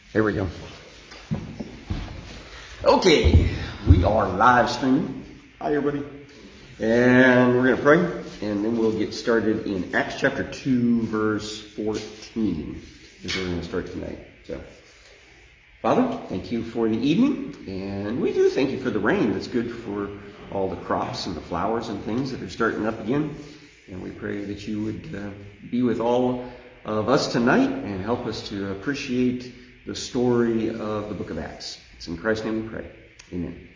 There we go. Okay, we are live streaming. Hi, everybody. And we're going to pray, and then we'll get started in Acts chapter 2, verse 14, is where we're going to start tonight. So, Father, thank you for the evening, and we do thank you for the rain that's good for all the crops and the flowers and things that are starting up again. And we pray that you would be with all of us tonight and help us to appreciate the story of the book of Acts. It's in Christ's name we pray. Amen.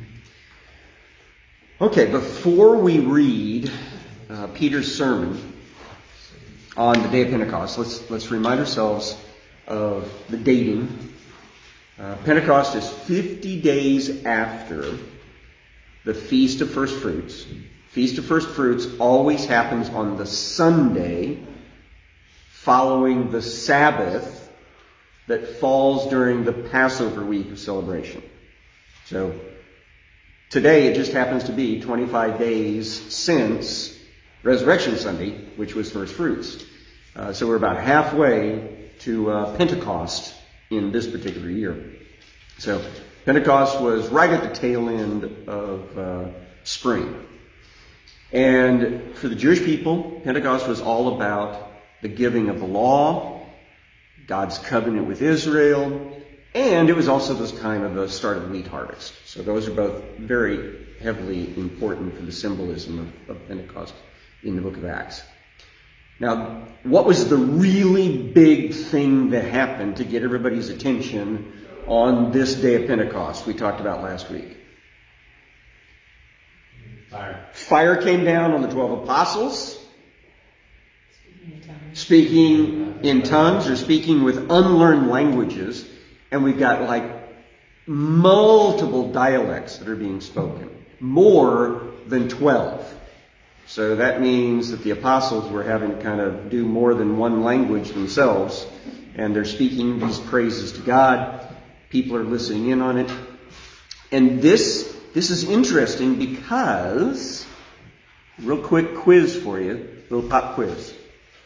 Okay, before we read Peter's sermon on the day of Pentecost, let's remind ourselves of the dating. Pentecost is 50 days after the Feast of First Fruits. Feast of First Fruits always happens on the Sunday following the Sabbath that falls during the Passover week of celebration. So today it just happens to be 25 days since Resurrection Sunday, which was First Fruits. So we're about halfway to Pentecost in this particular year. So Pentecost was right at the tail end of spring. And for the Jewish people, Pentecost was all about the giving of the law, God's covenant with Israel, and it was also this time of the start of the wheat harvest. So those are both very heavily important for the symbolism of Pentecost in the book of Acts. Now, what was the really big thing that happened to get everybody's attention on this day of Pentecost we talked about last week? Fire came down on the 12 apostles. Speaking in tongues or speaking with unlearned languages. And we've got like multiple dialects that are being spoken. More than 12. So that means that the apostles were having to kind of do more than one language themselves. And they're speaking these praises to God. People are listening in on it. And this is interesting because, real quick quiz for you, little pop quiz.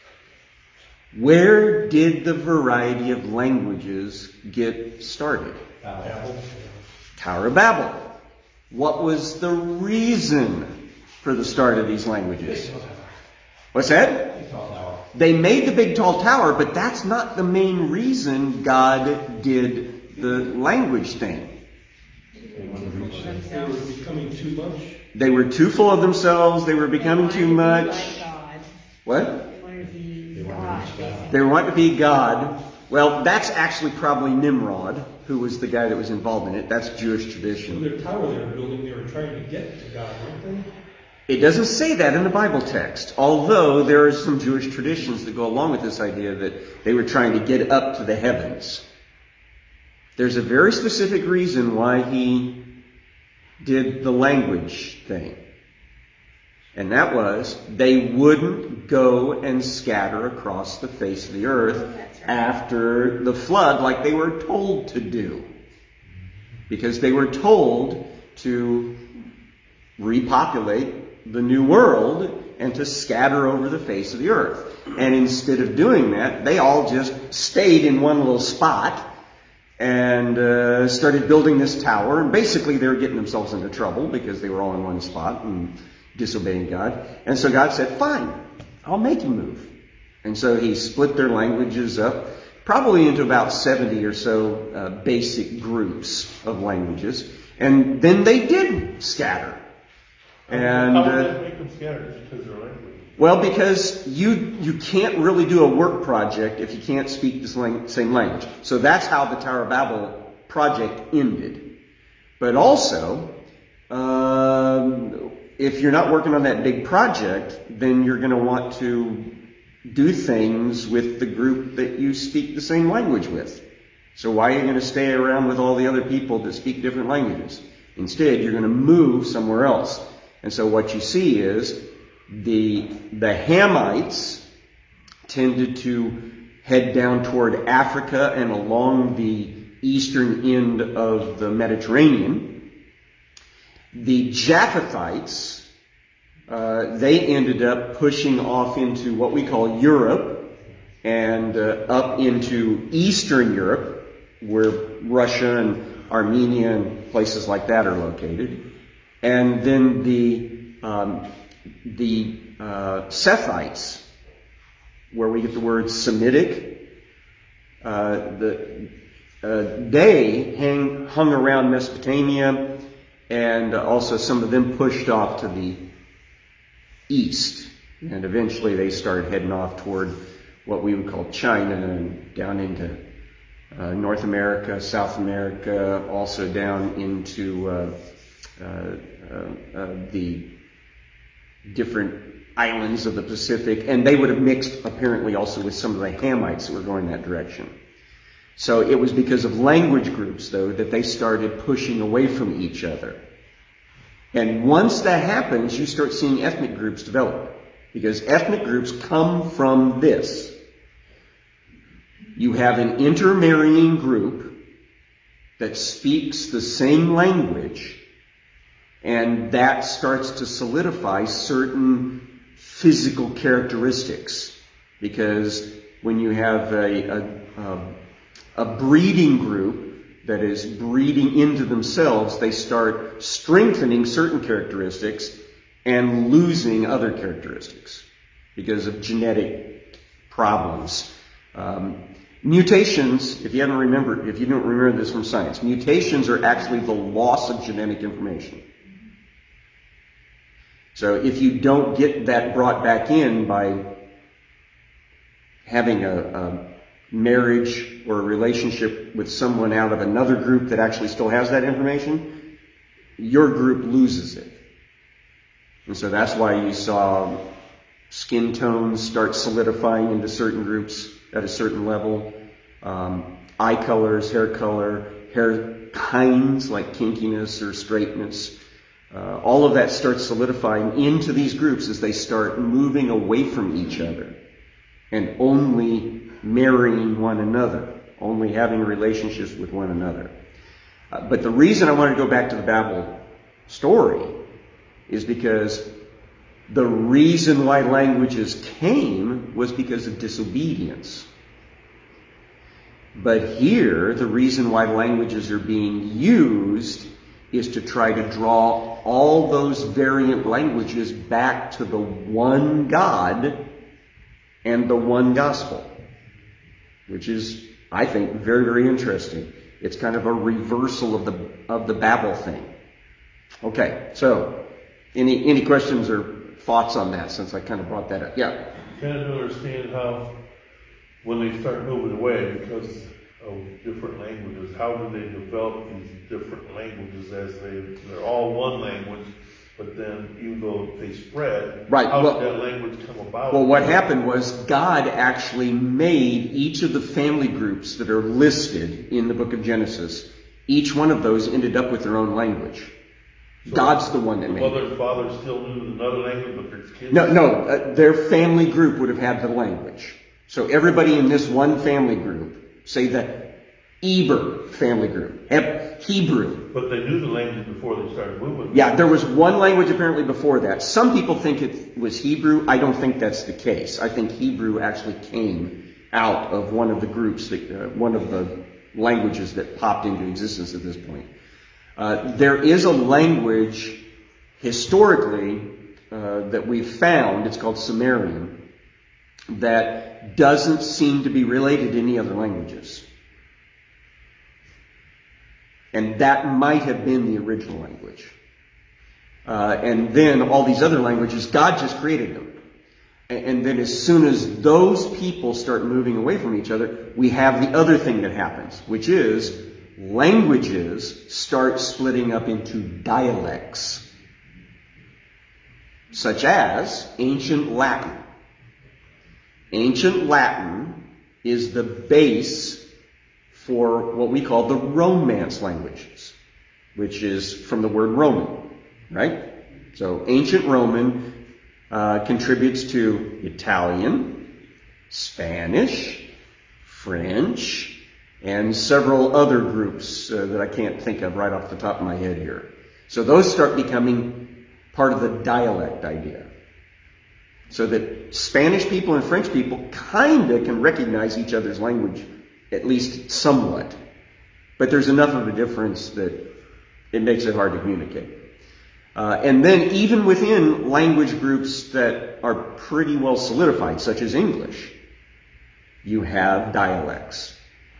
Where did the variety of languages get started? Tower of Babel. What was the reason for the start of these languages? What's that? They made the big tall tower, but that's not the main reason God did the language thing. They were becoming too much. They were too full of themselves. They were becoming too much. Like God. What? They wanted to be God, basically. They wanted to be God. Well, that's actually probably Nimrod, who was the guy that was involved in it. That's Jewish tradition. So their tower they were building, they were trying to get to God, weren't they? It doesn't say that in the Bible text, although there are some Jewish traditions that go along with this idea that they were trying to get up to the heavens. There's a very specific reason why he did the language thing. And that was, they wouldn't go and scatter across the face of the earth after the flood like they were told to do. Because they were told to repopulate the new world and to scatter over the face of the earth. And instead of doing that, they all just stayed in one little spot and started building this tower. And basically they were getting themselves into trouble because they were all in one spot and disobeying God. And so God said, fine, I'll make you move. And so he split their languages up, probably into about 70 or so basic groups of languages. And then they did scatter. And how would that make them scatter? Just because of their language? Well, because you can't really do a work project if you can't speak the same language. So that's how the Tower of Babel project ended. But also, if you're not working on that big project, then you're going to want to do things with the group that you speak the same language with. So why are you going to stay around with all the other people that speak different languages? Instead, you're going to move somewhere else. And so what you see is the Hamites tended to head down toward Africa and along the eastern end of the Mediterranean. The Japhethites, they ended up pushing off into what we call Europe and up into Eastern Europe. where Russia and Armenia and places like that are located. And then the Sethites, where we get the word Semitic, they hung around Mesopotamia, and also some of them pushed off to the east. And eventually they started heading off toward what we would call China and down into North America, South America, also down into the different islands of the Pacific. And they would have mixed apparently also with some of the Hamites that were going that direction. So it was because of language groups, though, that they started pushing away from each other. And once that happens, you start seeing ethnic groups develop. Because ethnic groups come from this. You have an intermarrying group that speaks the same language, and that starts to solidify certain physical characteristics. Because when you have a breeding group that is breeding into themselves, they start strengthening certain characteristics and losing other characteristics because of genetic problems. Mutations, if you don't remember this from science, mutations are actually the loss of genetic information. So if you don't get that brought back in by having a marriage or a relationship with someone out of another group that actually still has that information, your group loses it. And so that's why you saw skin tones start solidifying into certain groups at a certain level. Eye colors, hair color, hair kinds like kinkiness or straightness. All of that starts solidifying into these groups as they start moving away from each other and only marrying one another, only having relationships with one another. But the reason I wanted to go back to the Babel story is because the reason why languages came was because of disobedience. But here, the reason why languages are being used is to try to draw all those variant languages back to the one God and the one gospel, which is, I think, very, very interesting. It's kind of a reversal of the Babel thing. Okay, so any questions or thoughts on that since I kind of brought that up? Yeah. I kind of understand how when they start moving away because of different languages, how do they develop these different languages as they're all one language, but then even though they spread, right. How did that language come about? Well, what happened was God actually made each of the family groups that are listed in the book of Genesis. Each one of those ended up with their own language. So God's the one that made it. Mother and father still knew another language, but their kids? No, their family group would have had the language. So everybody in this one family group, say the Eber family group, have Hebrew. But they knew the language before they started moving. Yeah, there was one language apparently before that. Some people think it was Hebrew. I don't think that's the case. I think Hebrew actually came out of one of the groups, one of the languages that popped into existence at this point. There is a language historically that we've found, it's called Sumerian, that doesn't seem to be related to any other languages. And that might have been the original language. And then all these other languages, God just created them. And then as soon as those people start moving away from each other, we have the other thing that happens, which is languages start splitting up into dialects, such as ancient Latin. Ancient Latin is the base for what we call the Romance languages, which is from the word Roman, right? So ancient Roman contributes to Italian, Spanish, French, and several other groups that I can't think of right off the top of my head here. So those start becoming part of the dialect idea. So that Spanish people and French people kind of can recognize each other's language, at least somewhat. but there's enough of a difference that it makes it hard to communicate. And then even within language groups that are pretty well solidified, such as English, you have dialects.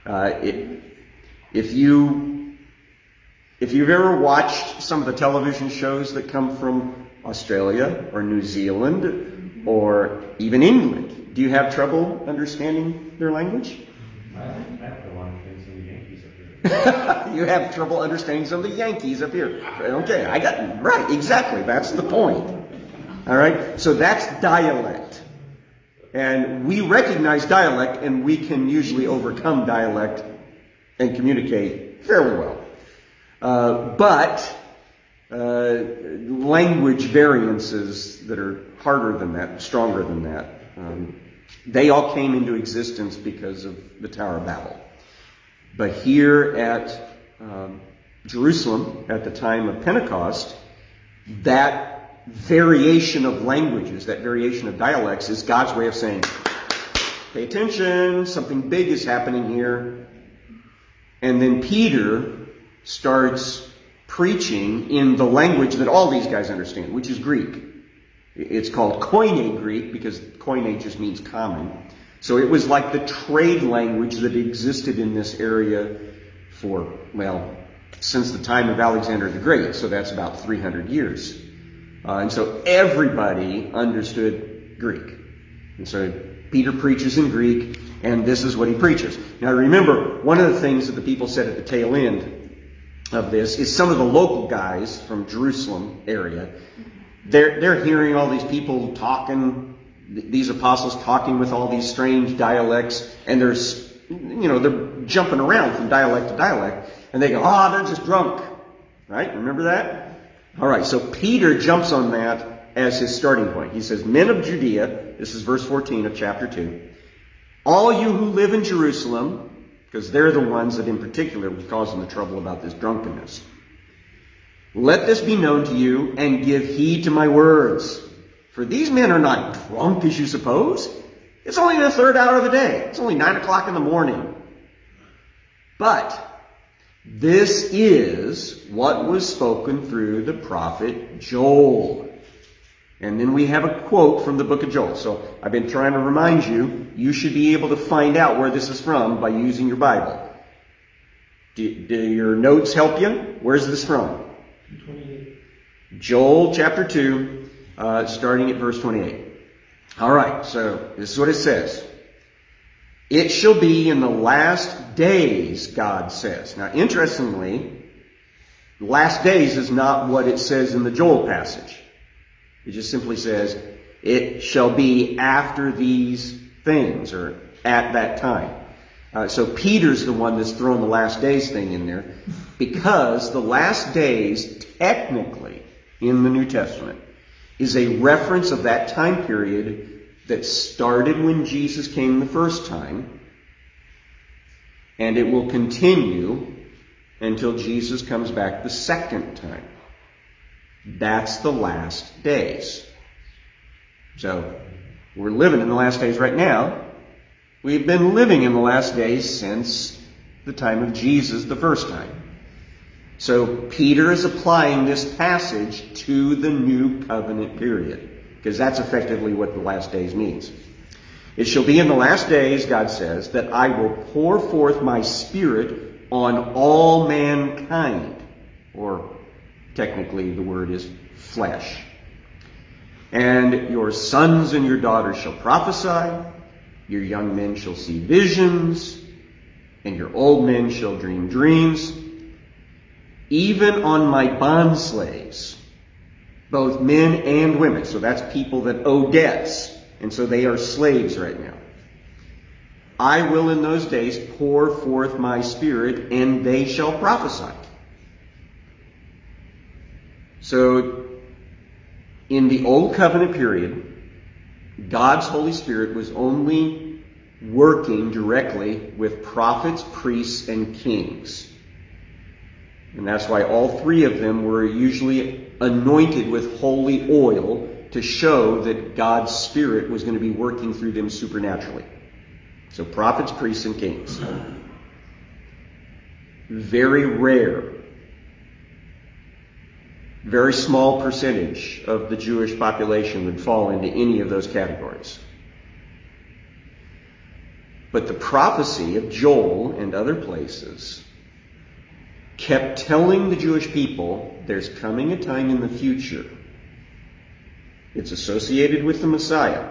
If you've ever watched some of the television shows that come from Australia or New Zealand or even England, do you have trouble understanding their language? I have trouble understanding some of the Yankees up here. You have trouble understanding some of the Yankees up here. Okay, I got right, exactly. That's the point. All right, so that's dialect. And we recognize dialect, and we can usually overcome dialect and communicate fairly well. But language variances that are harder than that, stronger than that, they all came into existence because of the Tower of Babel. But here at Jerusalem, at the time of Pentecost, that variation of languages, that variation of dialects is God's way of saying, pay attention, something big is happening here. And then Peter starts preaching in the language that all these guys understand, which is Greek. It's called Koine Greek because Koine just means common. So it was like the trade language that existed in this area for, since the time of Alexander the Great. So that's about 300 years. And so everybody understood Greek. And so Peter preaches in Greek, and this is what he preaches. Now remember, one of the things that the people said at the tail end of this is some of the local guys from Jerusalem area, they're hearing all these people talking, these apostles talking with all these strange dialects, and they're jumping around from dialect to dialect, and they go, they're just drunk. Right? Remember that? All right, so Peter jumps on that as his starting point. He says, men of Judea, this is verse 14 of chapter 2, all you who live in Jerusalem, because they're the ones that in particular were causing the trouble about this drunkenness. Let this be known to you, and give heed to my words. For these men are not drunk as you suppose. It's only the third hour of the day. It's only 9 o'clock in the morning. But this is what was spoken through the prophet Joel. And then we have a quote from the book of Joel. So I've been trying to remind you, you should be able to find out where this is from by using your Bible. Do your notes help you? Where's this from? 28. Joel chapter 2, starting at verse 28. All right, so this is what it says. It shall be in the last days, God says. Now, interestingly, last days is not what it says in the Joel passage. It just simply says, it shall be after these things, or at that time. So Peter's the one that's thrown the last days thing in there, because the last days, technically, in the New Testament, is a reference of that time period that started when Jesus came the first time, and it will continue until Jesus comes back the second time. That's the last days. So, we're living in the last days right now. We've been living in the last days since the time of Jesus the first time. So, Peter is applying this passage to the new covenant period, because that's effectively what the last days means. It shall be in the last days, God says, that I will pour forth my Spirit on all mankind. Or technically the word is flesh. And your sons and your daughters shall prophesy, your young men shall see visions, and your old men shall dream dreams. Even on my bondslaves, both men and women. So that's people that owe debts. And so they are slaves right now. I will in those days pour forth my Spirit, and they shall prophesy. So, in the Old Covenant period, God's Holy Spirit was only working directly with prophets, priests, and kings. And that's why all three of them were usually anointed with holy oil to show that God's Spirit was going to be working through them supernaturally. So prophets, priests, and kings. very rare, very small percentage of the Jewish population would fall into any of those categories. But the prophecy of Joel and other places kept telling the Jewish people there's coming a time in the future. It's associated with the Messiah,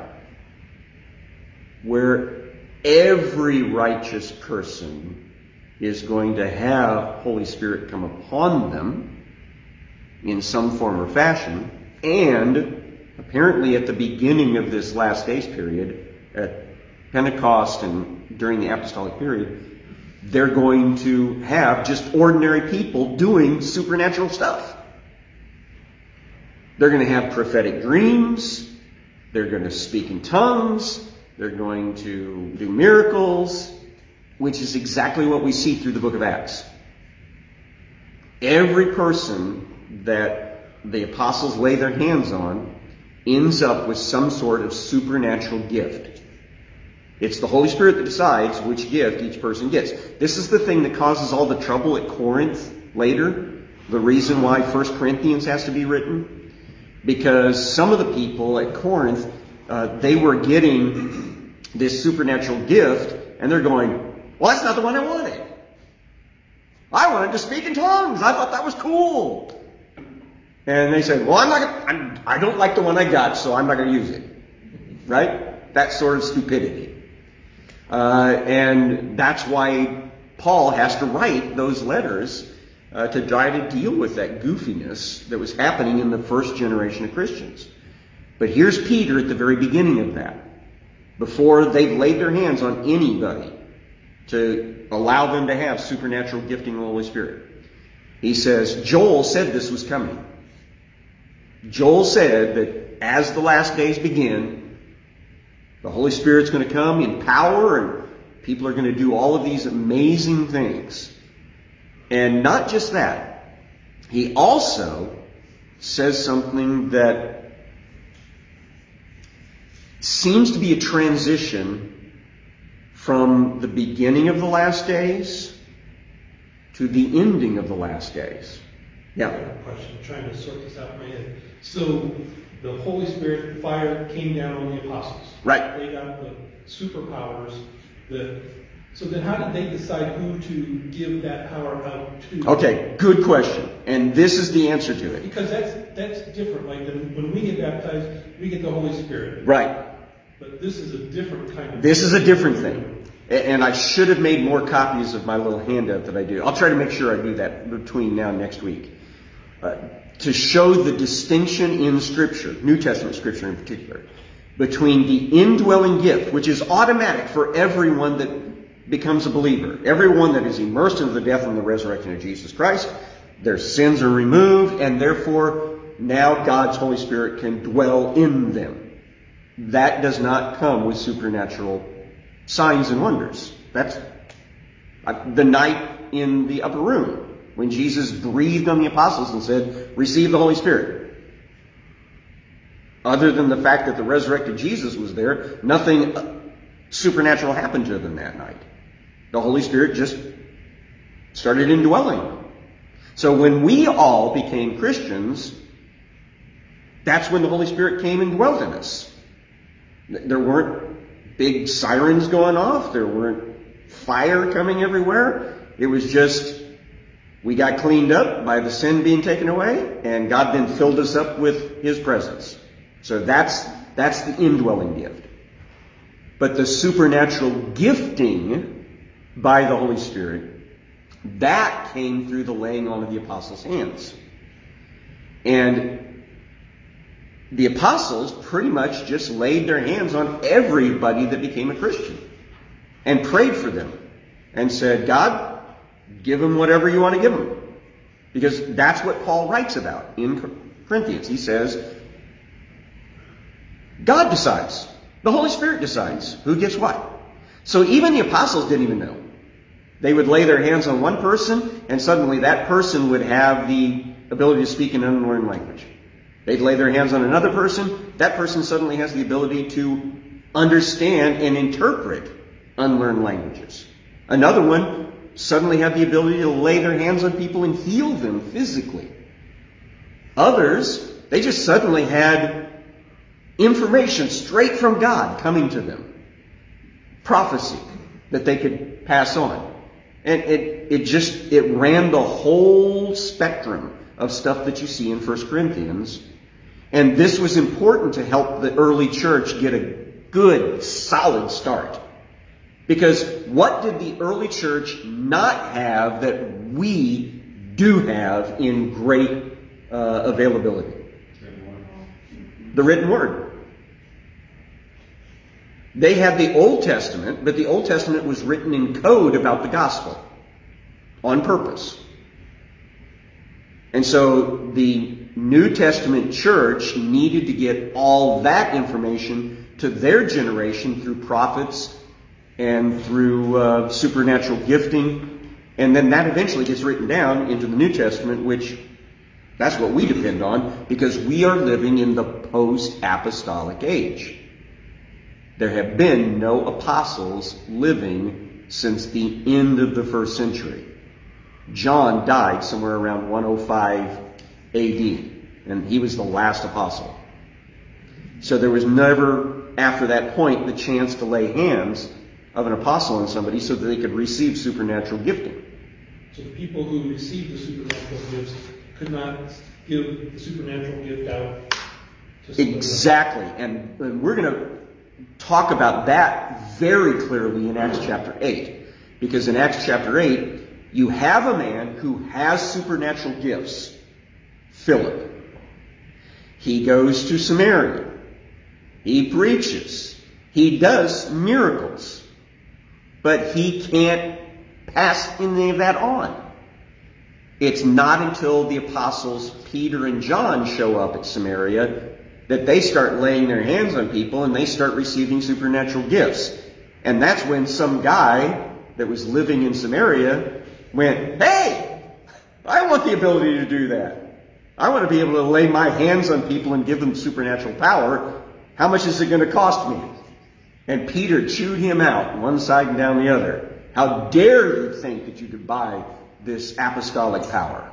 where every righteous person is going to have Holy Spirit come upon them in some form or fashion, and apparently at the beginning of this last days period, at Pentecost and during the apostolic period, they're going to have just ordinary people doing supernatural stuff. They're going to have prophetic dreams. They're going to speak in tongues. They're going to do miracles, which is exactly what we see through the book of Acts. Every person that the apostles lay their hands on ends up with some sort of supernatural gift. It's the Holy Spirit that decides which gift each person gets. This is the thing that causes all the trouble at Corinth later. The reason why 1 Corinthians has to be written. Because some of the people at Corinth, they were getting this supernatural gift, and they're going, well, that's not the one I wanted. I wanted to speak in tongues. I thought that was cool. And they said, well, I don't like the one I got, so I'm not going to use it. Right? That sort of stupidity. And that's why Paul has to write those letters to try to deal with that goofiness that was happening in the first generation of Christians. But here's Peter at the very beginning of that, before they've laid their hands on anybody to allow them to have supernatural gifting of the Holy Spirit. He says, Joel said this was coming. Joel said that as the last days begin, the Holy Spirit's going to come in power, and people are going to do all of these amazing things. And not just that, he also says something that seems to be a transition from the beginning of the last days to the ending of the last days. Yeah. I have a question. I'm trying to sort this out in my head. So the Holy Spirit fire came down on the apostles. Right. They got the superpowers. So then how did they decide who to give that power out to? Okay, good question. And this is the answer to it. Because that's different. Like when we get baptized, we get the Holy Spirit. Right. But this is a different kind of... This is a different thing. And I should have made more copies of my little handout that I do. I'll try to make sure I do that between now and next week. To show the distinction in Scripture, New Testament Scripture in particular, between the indwelling gift, which is automatic for everyone that becomes a believer, everyone that is immersed into the death and the resurrection of Jesus Christ, their sins are removed, and therefore now God's Holy Spirit can dwell in them. That does not come with supernatural signs and wonders. That's the night in the upper room when Jesus breathed on the apostles and said, receive the Holy Spirit. Other than the fact that the resurrected Jesus was there, nothing supernatural happened to them that night. The Holy Spirit just started indwelling. So when we all became Christians, that's when the Holy Spirit came and dwelt in us. There weren't big sirens going off. There weren't fire coming everywhere. It was just, we got cleaned up by the sin being taken away, and God then filled us up with His presence. So that's the indwelling gift. But the supernatural gifting by the Holy Spirit, that came through the laying on of the apostles' hands. And the apostles pretty much just laid their hands on everybody that became a Christian and prayed for them and said, God, give them whatever you want to give them. Because that's what Paul writes about in Corinthians. He says, God decides. The Holy Spirit decides who gets what. So even the apostles didn't even know. They would lay their hands on one person, and suddenly that person would have the ability to speak an unlearned language. They'd lay their hands on another person. That person suddenly has the ability to understand and interpret unlearned languages. Another one suddenly had the ability to lay their hands on people and heal them physically. Others, they just suddenly had information straight from God coming to them. Prophecy that they could pass on. And it ran the whole spectrum of stuff that you see in 1 Corinthians. And this was important to help the early church get a good, solid start. Because what did the early church not have that we do have in great availability? The written word. They had the Old Testament, but the Old Testament was written in code about the gospel on purpose. And so the New Testament church needed to get all that information to their generation through prophets and through supernatural gifting. And then that eventually gets written down into the New Testament, which that's what we depend on because we are living in the post-apostolic age. There have been no apostles living since the end of the first century. John died somewhere around 105 AD, and he was the last apostle. So there was never, after that point, the chance to lay hands of an apostle on somebody so that they could receive supernatural gifting. So the people who received the supernatural gifts could not give the supernatural gift out to somebody Exactly. And we're going to talk about that very clearly in Acts chapter 8. Because in Acts chapter 8, you have a man who has supernatural gifts, Philip. He goes to Samaria. He preaches. He does miracles. But he can't pass any of that on. It's not until the apostles Peter and John show up at Samaria that they start laying their hands on people and they start receiving supernatural gifts. And that's when some guy that was living in Samaria went, hey, I want the ability to do that. I want to be able to lay my hands on people and give them supernatural power. How much is it going to cost me? And Peter chewed him out, one side and down the other. How dare you think that you could buy this apostolic power?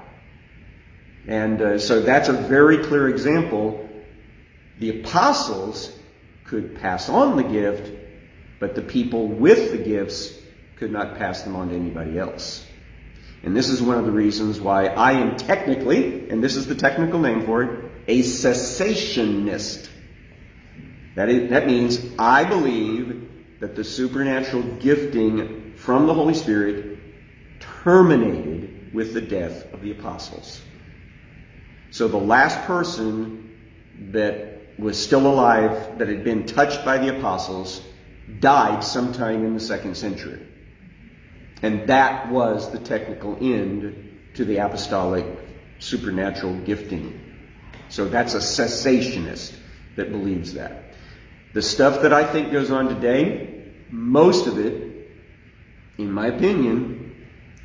And so that's a very clear example. The apostles could pass on the gift, but the people with the gifts could not pass them on to anybody else. And this is one of the reasons why I am technically, and this is the technical name for it, a cessationist. That means I believe that the supernatural gifting from the Holy Spirit terminated with the death of the apostles. So the last person that was still alive, that had been touched by the apostles, died sometime in the 2nd century. And that was the technical end to the apostolic supernatural gifting. So that's a cessationist that believes that. The stuff that I think goes on today, most of it, in my opinion,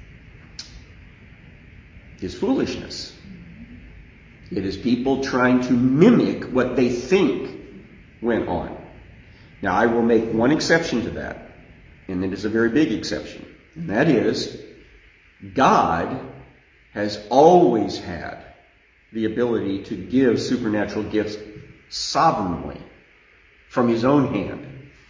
is foolishness. It is people trying to mimic what they think went on. Now, I will make one exception to that, and it is a very big exception. And that is, God has always had the ability to give supernatural gifts sovereignly from his own hand.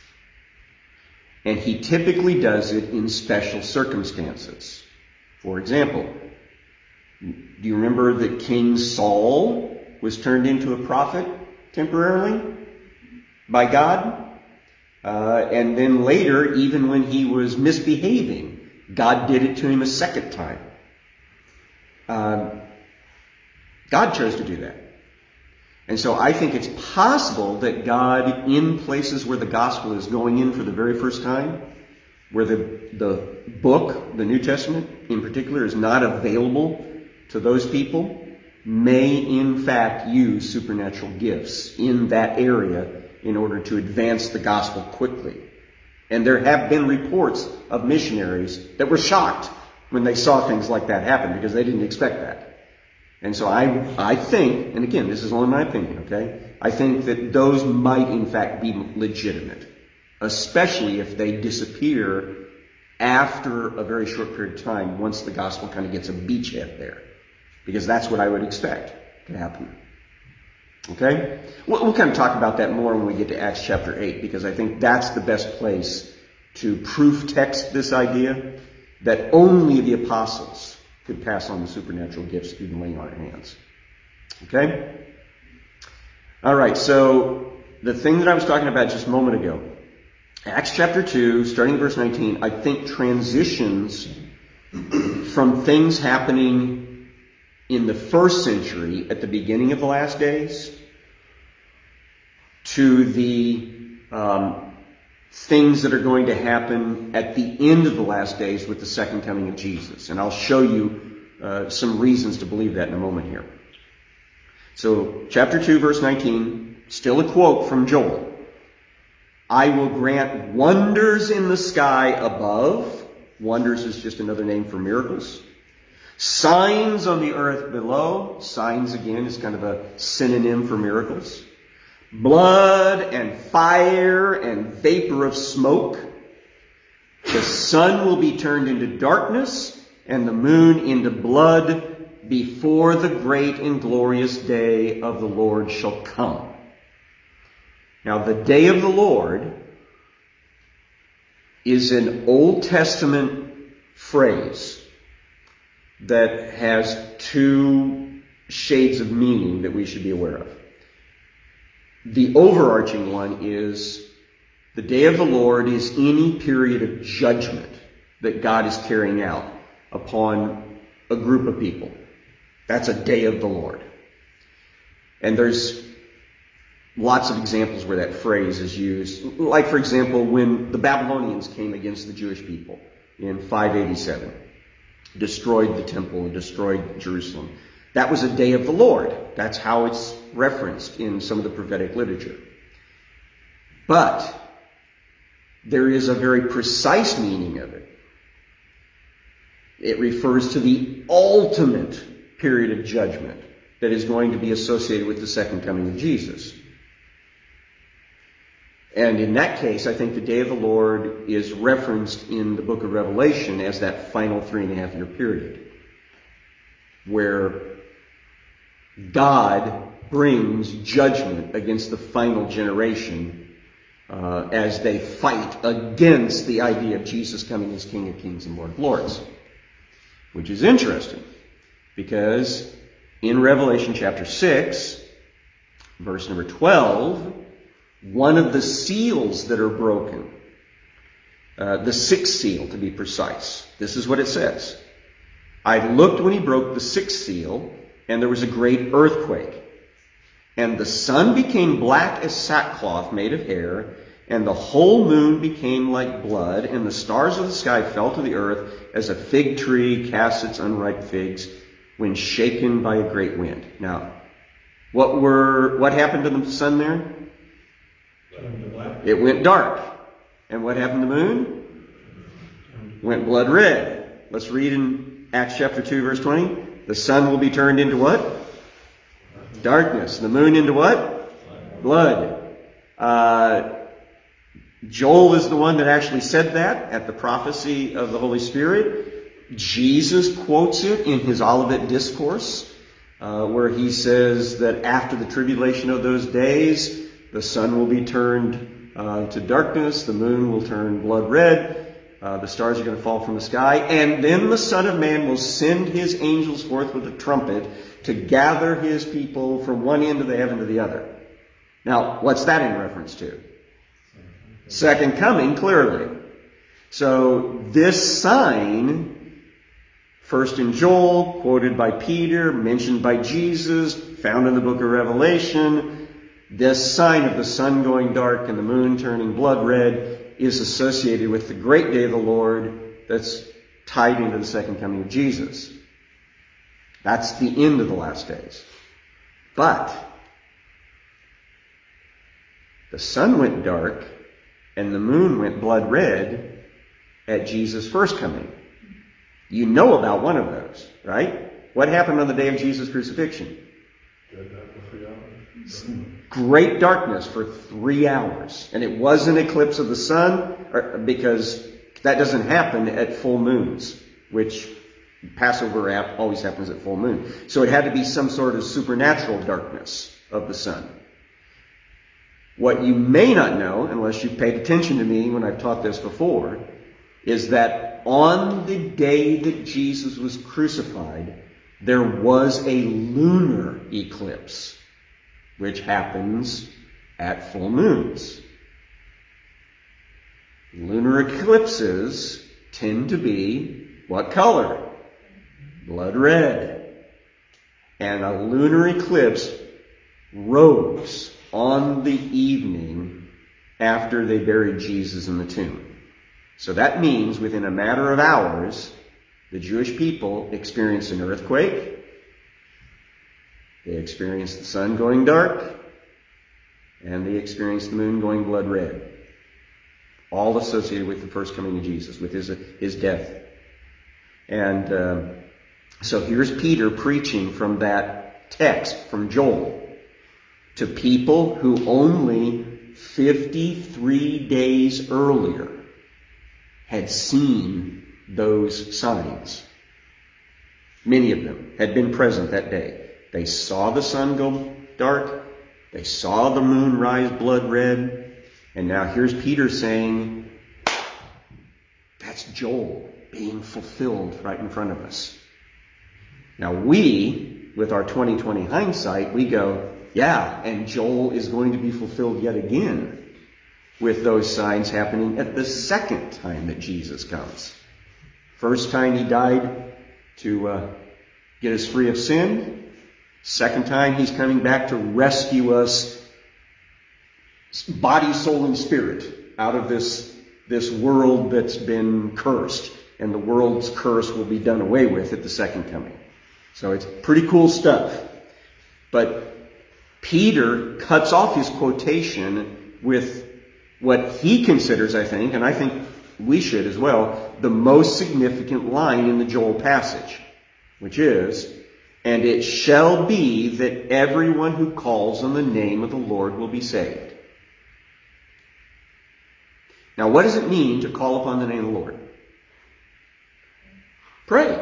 And he typically does it in special circumstances. For example, do you remember that King Saul was turned into a prophet temporarily by God? And then later, even when he was misbehaving, God did it to him a second time. God chose to do that. And so I think it's possible that God, in places where the gospel is going in for the very first time, where the book, the New Testament in particular, is not available to those people, may in fact use supernatural gifts in that area in order to advance the gospel quickly. And there have been reports of missionaries that were shocked when they saw things like that happen because they didn't expect that. And so I think, and again, this is only my opinion, okay? I think that those might in fact be legitimate, especially if they disappear after a very short period of time, once the gospel kind of gets a beachhead there. Because that's what I would expect to happen. Okay? We'll kind of talk about that more when we get to Acts chapter 8, because I think that's the best place to proof text this idea that only the apostles could pass on the supernatural gifts through the laying on of hands. Okay? All right, so the thing that I was talking about just a moment ago, Acts chapter 2, starting in verse 19, I think transitions from things happening in the first century at the beginning of the last days to the things that are going to happen at the end of the last days with the second coming of Jesus. And I'll show you some reasons to believe that in a moment here. So, chapter 2, verse 19, still a quote from Joel. I will grant wonders in the sky above. Wonders is just another name for miracles. Signs on the earth below. Signs, again, is kind of a synonym for miracles. Blood and fire and vapor of smoke. The sun will be turned into darkness and the moon into blood before the great and glorious day of the Lord shall come. Now, the day of the Lord is an Old Testament phrase that has two shades of meaning that we should be aware of. The overarching one is the day of the Lord is any period of judgment that God is carrying out upon a group of people. That's a day of the Lord. And there's lots of examples where that phrase is used. Like, for example, when the Babylonians came against the Jewish people in 587, destroyed the temple and destroyed Jerusalem. That was a day of the Lord. That's how it's referenced in some of the prophetic literature. But there is a very precise meaning of it. It refers to the ultimate period of judgment that is going to be associated with the second coming of Jesus. And in that case, I think the day of the Lord is referenced in the book of Revelation as that final 3.5 year period, where God brings judgment against the final generation as they fight against the idea of Jesus coming as King of Kings and Lord of Lords. Which is interesting, because in Revelation chapter 6, verse number 12, one of the seals that are broken, the sixth seal to be precise, this is what it says. I looked when he broke the sixth seal, and there was a great earthquake. And the sun became black as sackcloth made of hair, and the whole moon became like blood, and the stars of the sky fell to the earth as a fig tree casts its unripe figs when shaken by a great wind. Now, what happened to the sun there? It went dark. And what happened to the moon? Went blood red. Let's read in Acts chapter 2, verse 20. The sun will be turned into what? Darkness. The moon into what? Blood. Joel is the one that actually said that at the prophecy of the Holy Spirit. Jesus quotes it in his Olivet Discourse, where he says that after the tribulation of those days, the sun will be turned to darkness, the moon will turn blood red, the stars are going to fall from the sky, and then the Son of Man will send his angels forth with a trumpet to gather his people from one end of the heaven to the other. Now, what's that in reference to? Second coming, clearly. So this sign, first in Joel, quoted by Peter, mentioned by Jesus, found in the book of Revelation, this sign of the sun going dark and the moon turning blood red is associated with the great day of the Lord that's tied into the second coming of Jesus. That's the end of the last days. But the sun went dark and the moon went blood red at Jesus' first coming. You know about one of those, right? What happened on the day of Jesus' crucifixion? Great darkness for 3 hours. And it was an eclipse of the sun, because That doesn't happen at full moons, which Passover always happens at full moon. So it had to be some sort of supernatural darkness of the sun. What you may not know, unless you've paid attention to me when I've taught this before, is that on the day that Jesus was crucified, there was a lunar eclipse, which happens at full moons. Lunar eclipses tend to be what color? Blood red. And a lunar eclipse rose on the evening after they buried Jesus in the tomb. So that means within a matter of hours, the Jewish people experienced an earthquake. They experienced the sun going dark. And they experienced the moon going blood red. All associated with the first coming of Jesus, with his death. And so here's Peter preaching from that text from Joel to people who only 53 days earlier had seen those signs. Many of them had been present that day. They saw the sun go dark. They saw the moon rise blood red. And now here's Peter saying, that's Joel being fulfilled right in front of us. Now we, with our 2020 hindsight, we go, yeah, and Joel is going to be fulfilled yet again with those signs happening at the second time that Jesus comes. First time he died to get us free of sin. Second time he's coming back to rescue us, body, soul, and spirit, out of this world that's been cursed. And the world's curse will be done away with at the second coming. So it's pretty cool stuff. But Peter cuts off his quotation with what he considers, I think, and I think we should as well, the most significant line in the Joel passage, which is, and it shall be that everyone who calls on the name of the Lord will be saved. Now, what does it mean to call upon the name of the Lord? Pray.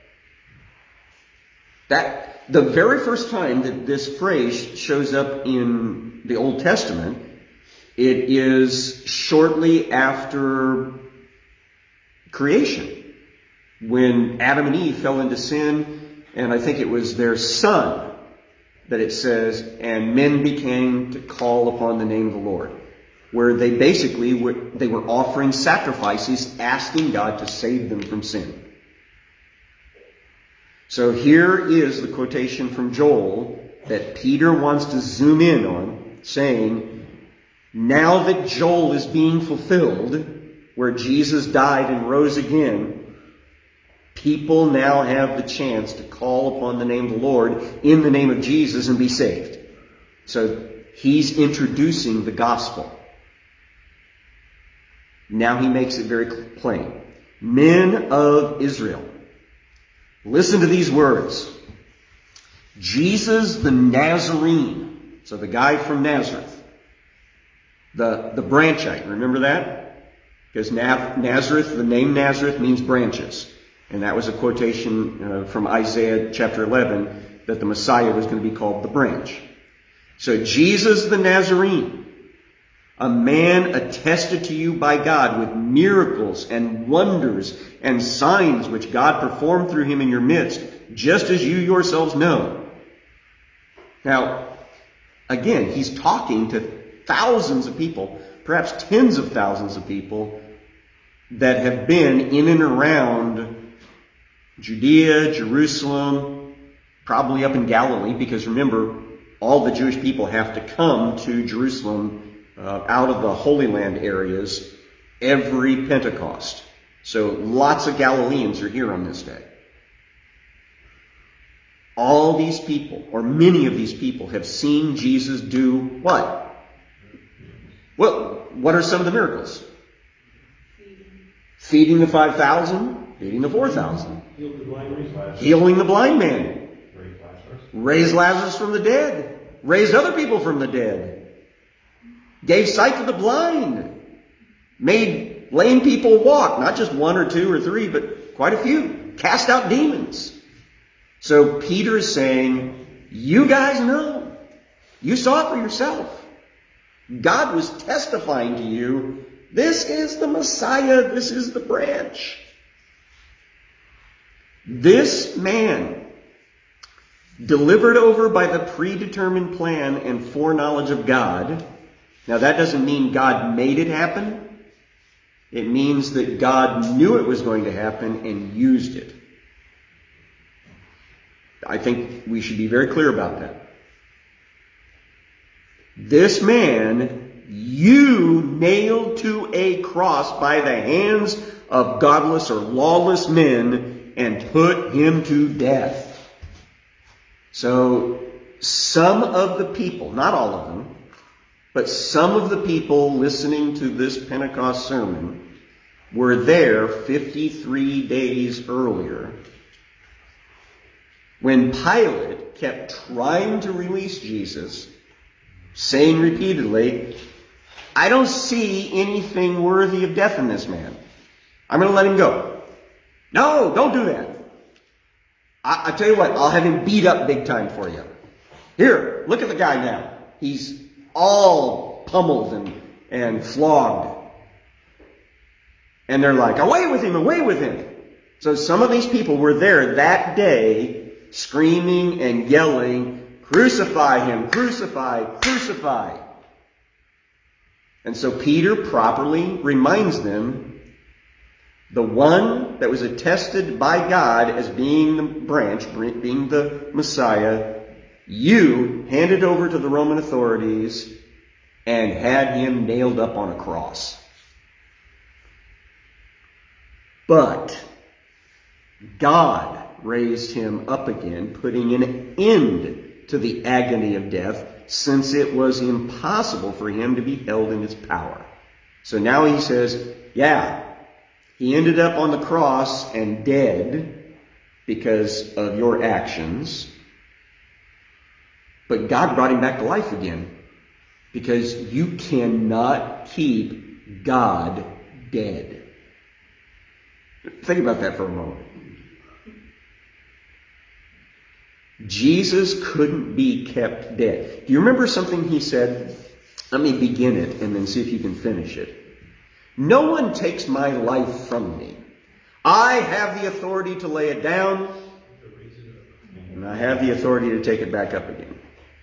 That the very first time that this phrase shows up in the Old Testament, it is shortly after creation, when Adam and Eve fell into sin, and I think it was their son that it says, and men began to call upon the name of the Lord, where they basically were offering sacrifices, asking God to save them from sin. So here is the quotation from Joel that Peter wants to zoom in on, saying, now that Joel is being fulfilled, where Jesus died and rose again, people now have the chance to call upon the name of the Lord in the name of Jesus and be saved. So he's introducing the gospel. Now he makes it very plain. Men of Israel, listen to these words. Jesus the Nazarene, so the guy from Nazareth, the branchite, remember that? Because Nazareth, the name Nazareth means branches. And that was a quotation from Isaiah chapter 11 that the Messiah was going to be called the branch. So Jesus the Nazarene, a man attested to you by God with miracles and wonders and signs which God performed through him in your midst, just as you yourselves know. Now, again, he's talking to thousands of people, perhaps tens of thousands of people that have been in and around Judea, Jerusalem, probably up in Galilee, because remember, all the Jewish people have to come to Jerusalem out of the Holy Land areas every Pentecost. So lots of Galileans are here on this day. All these people, or many of these people, have seen Jesus do what? Well, what are some of the miracles? Feeding the 5,000, feeding the 4,000. Healing the blind man. Raised Lazarus from the dead. Raised other people from the dead. Gave sight to the blind. Made lame people walk, not just one or two or three, but quite a few, cast out demons. So Peter is saying, you guys know. You saw it for yourself. God was testifying to you, this is the Messiah, this is the branch. This man, delivered over by the predetermined plan and foreknowledge of God. Now that doesn't mean God made it happen. It means that God knew it was going to happen and used it. I think we should be very clear about that. This man you nailed to a cross by the hands of godless or lawless men and put him to death. So some of the people, not all of them, but some of the people listening to this Pentecost sermon were there 53 days earlier when Pilate kept trying to release Jesus, saying repeatedly, I don't see anything worthy of death in this man. I'm going to let him go. No, don't do that. I tell you what, I'll have him beat up big time for you. Here, look at the guy now. He's all pummeled and flogged. And they're like, away with him, away with him. So some of these people were there that day screaming and yelling, crucify him, crucify, crucify. And so Peter properly reminds them, the one that was attested by God as being the branch, being the Messiah, you handed over to the Roman authorities and had him nailed up on a cross. But God raised him up again, putting an end to the agony of death, since it was impossible for him to be held in its power. So now he says, yeah, he ended up on the cross and dead because of your actions. But God brought him back to life again, because you cannot keep God dead. Think about that for a moment. Jesus couldn't be kept dead. Do you remember something he said? Let me begin it and then see if you can finish it. No one takes my life from me. I have the authority to lay it down, and I have the authority to take it back up again.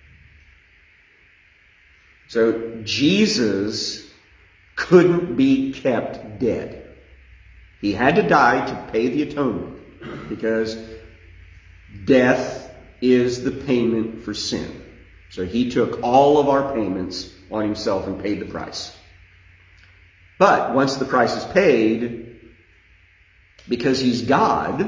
So Jesus couldn't be kept dead. He had to die to pay the atonement, because death is the payment for sin. So he took all of our payments on himself and paid the price. But once the price is paid, because he's God,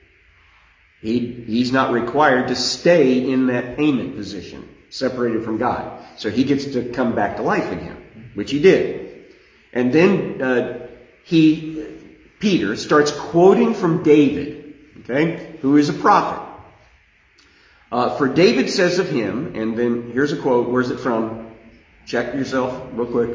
he's not required to stay in that payment position, separated from God. So he gets to come back to life again, which he did. And then Peter starts quoting from David, okay, who is a prophet. For David says of him, and then here's a quote. Where's it from? Check yourself real quick.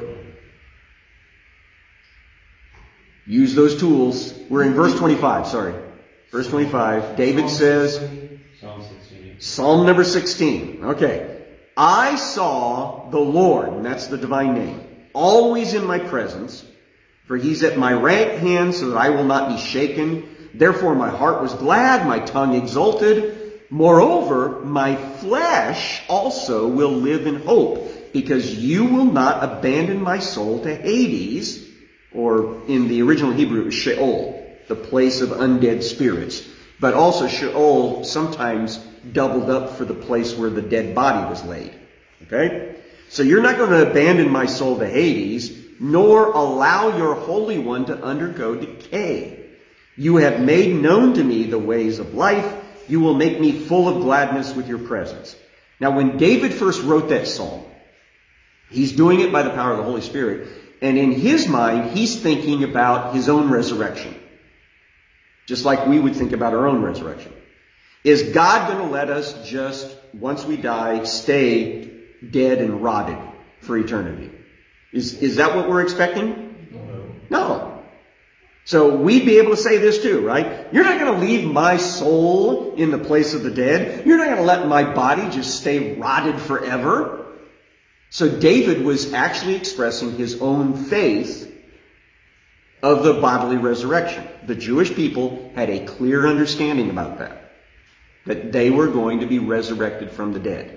Use those tools. We're in verse 25, sorry. Verse 25. David says, Psalm number 16. Okay. I saw the Lord, and that's the divine name, always in my presence, for he's at my right hand so that I will not be shaken. Therefore my heart was glad, my tongue exulted. Moreover, my flesh also will live in hope, because you will not abandon my soul to Hades, or in the original Hebrew it was Sheol, the place of undead spirits. But also Sheol sometimes doubled up for the place where the dead body was laid. Okay? So you're not going to abandon my soul to Hades, nor allow your Holy One to undergo decay. You have made known to me the ways of life. You will make me full of gladness with your presence. Now, when David first wrote that psalm, he's doing it by the power of the Holy Spirit. And in his mind, he's thinking about his own resurrection. Just like we would think about our own resurrection. Is God going to let us just, once we die, stay dead and rotted for eternity? Is that what we're expecting? No. So we'd be able to say this too, right? You're not going to leave my soul in the place of the dead. You're not going to let my body just stay rotted forever. So David was actually expressing his own faith of the bodily resurrection. The Jewish people had a clear understanding about that they were going to be resurrected from the dead.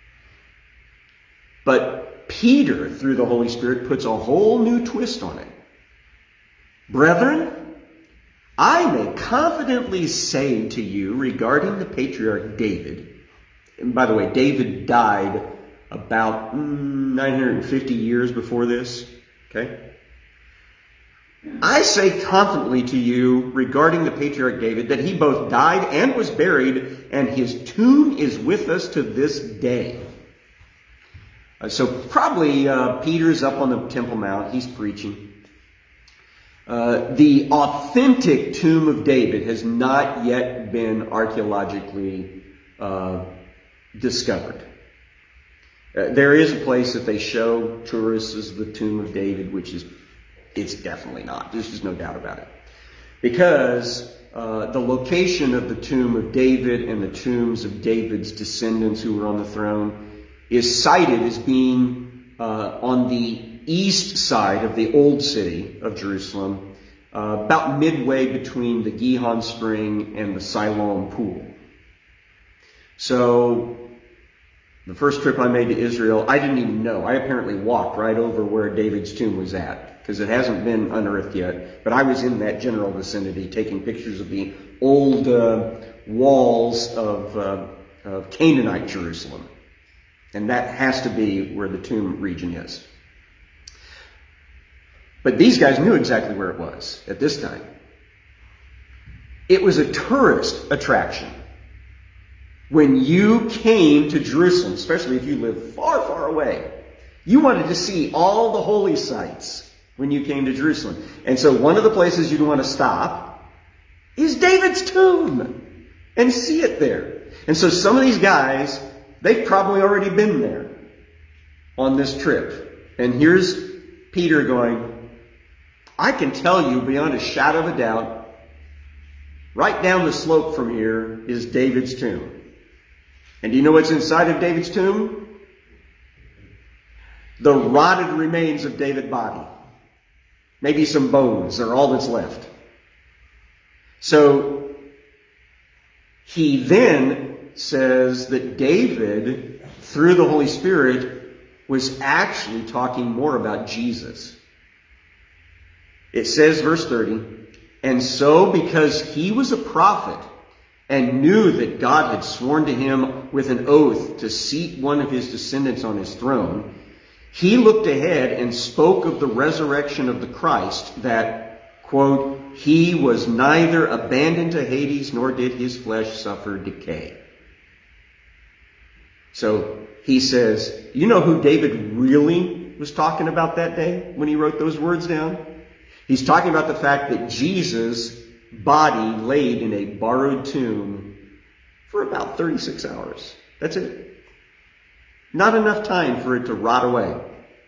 But Peter, through the Holy Spirit, puts a whole new twist on it. Brethren, I may confidently say to you regarding the patriarch David, and by the way, David died about 950 years before this, okay? I say confidently to you regarding the patriarch David that he both died and was buried, and his tomb is with us to this day. So probably Peter's up on the Temple Mount. He's preaching. The authentic tomb of David has not yet been archaeologically discovered. There is a place that they show tourists as the tomb of David, which is, it's definitely not. There's just no doubt about it. Because the location of the tomb of David and the tombs of David's descendants who were on the throne is cited as being on the east side of the old city of Jerusalem, about midway between the Gihon Spring and the Siloam Pool. So the first trip I made to Israel, I didn't even know. I apparently walked right over where David's tomb was at, because it hasn't been unearthed yet. But I was in that general vicinity taking pictures of the old walls of Canaanite Jerusalem. And that has to be where the tomb region is. But these guys knew exactly where it was at this time. It was a tourist attraction. When you came to Jerusalem, especially if you lived far, far away, you wanted to see all the holy sites when you came to Jerusalem. And so one of the places you'd want to stop is David's tomb and see it there. And so some of these guys, they've probably already been there on this trip. And here's Peter going, I can tell you beyond a shadow of a doubt, right down the slope from here is David's tomb. And do you know what's inside of David's tomb? The rotted remains of David's body. Maybe some bones are all that's left. So he then says that David, through the Holy Spirit, was actually talking more about Jesus. It says, verse 30, and so because he was a prophet and knew that God had sworn to him with an oath to seat one of his descendants on his throne, he looked ahead and spoke of the resurrection of the Christ, that, quote, he was neither abandoned to Hades nor did his flesh suffer decay. So he says, you know who David really was talking about that day when he wrote those words down? He's talking about the fact that Jesus' body laid in a borrowed tomb for about 36 hours. That's it. Not enough time for it to rot away.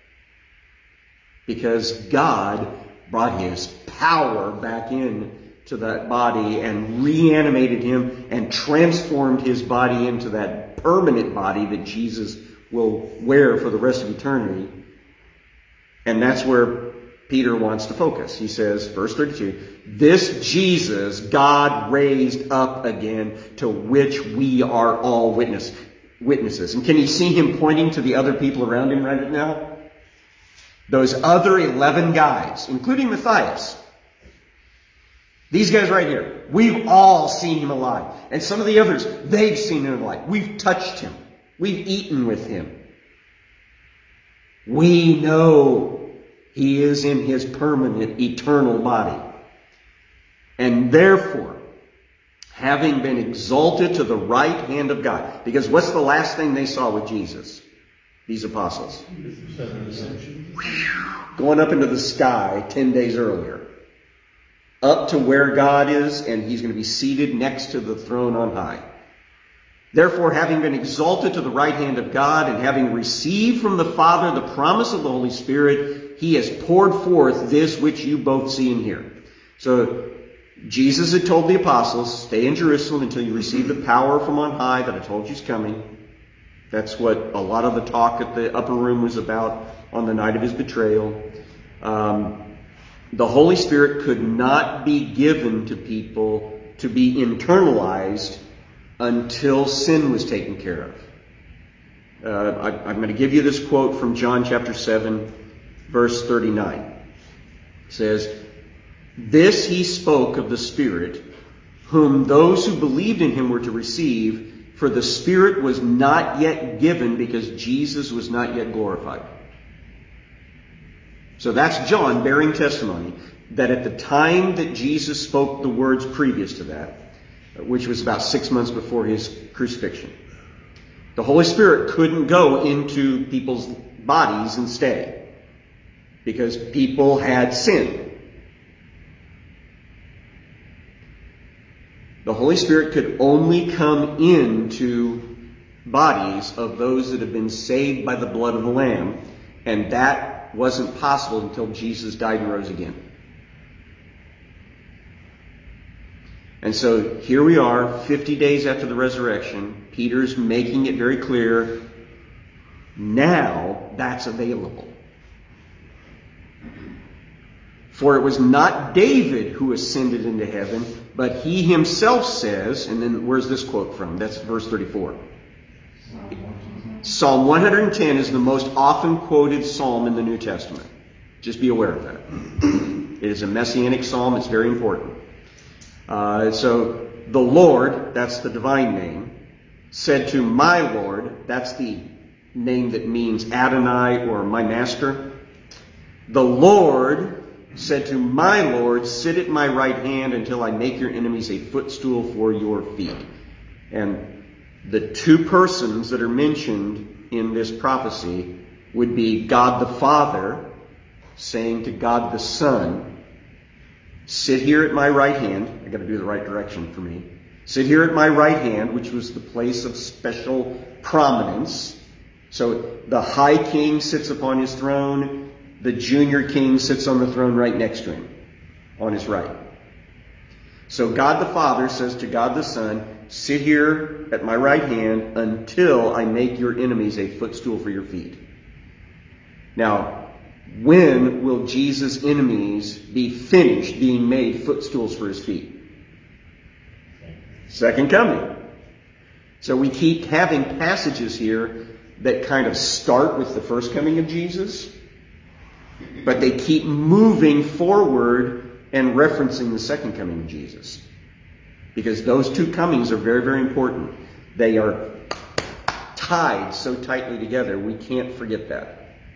Because God brought his power back in to that body and reanimated him and transformed his body into that permanent body that Jesus will wear for the rest of eternity. And that's where Peter wants to focus. He says, verse 32, this Jesus God raised up again, to which we are all witnesses. And can you see him pointing to the other people around him right now? Those other 11 guys, including Matthias. These guys right here. We've all seen him alive. And some of the others, they've seen him alive. We've touched him. We've eaten with him. We know he is in his permanent, eternal body. And therefore, having been exalted to the right hand of God. Because what's the last thing they saw with Jesus? These apostles. Going up into the sky 10 days earlier. Up to where God is, and he's going to be seated next to the throne on high. Therefore, having been exalted to the right hand of God, and having received from the Father the promise of the Holy Spirit, he has poured forth this which you both see and hear. So, Jesus had told the apostles, stay in Jerusalem until you receive the power from on high that I told you is coming. That's what a lot of the talk at the upper room was about on the night of his betrayal. The Holy Spirit could not be given to people to be internalized until sin was taken care of. I'm going to give you this quote from John chapter 7, verse 39. It says, "This he spoke of the Spirit, whom those who believed in him were to receive, for the Spirit was not yet given because Jesus was not yet glorified." So that's John bearing testimony that at the time that Jesus spoke the words previous to that, which was about 6 months before his crucifixion, the Holy Spirit couldn't go into people's bodies and stay because people had sinned. The Holy Spirit could only come into bodies of those that have been saved by the blood of the Lamb, and that wasn't possible until Jesus died and rose again. And so here we are, 50 days after the resurrection. Peter's making it very clear, now that's available. For it was not David who ascended into heaven, but he himself says, and then where's this quote from? That's verse 34. Psalm 110 is the most often quoted psalm in the New Testament. Just be aware of that. It is a messianic psalm. It's very important. So the Lord, that's the divine name, said to my Lord, that's the name that means Adonai or my master. The Lord said to my Lord, sit at my right hand until I make your enemies a footstool for your feet. And the two persons that are mentioned in this prophecy would be God the Father saying to God the Son, sit here at my right hand. I got to do the right direction for me. Sit here at my right hand, which was the place of special prominence. So the high king sits upon his throne. The junior king sits on the throne right next to him, on his right. So God the Father says to God the Son, sit here at my right hand until I make your enemies a footstool for your feet. Now, when will Jesus' enemies be finished being made footstools for his feet? Second coming. So we keep having passages here that kind of start with the first coming of Jesus, but they keep moving forward and referencing the second coming of Jesus. Because those two comings are very, very important. They are tied so tightly together, we can't forget that.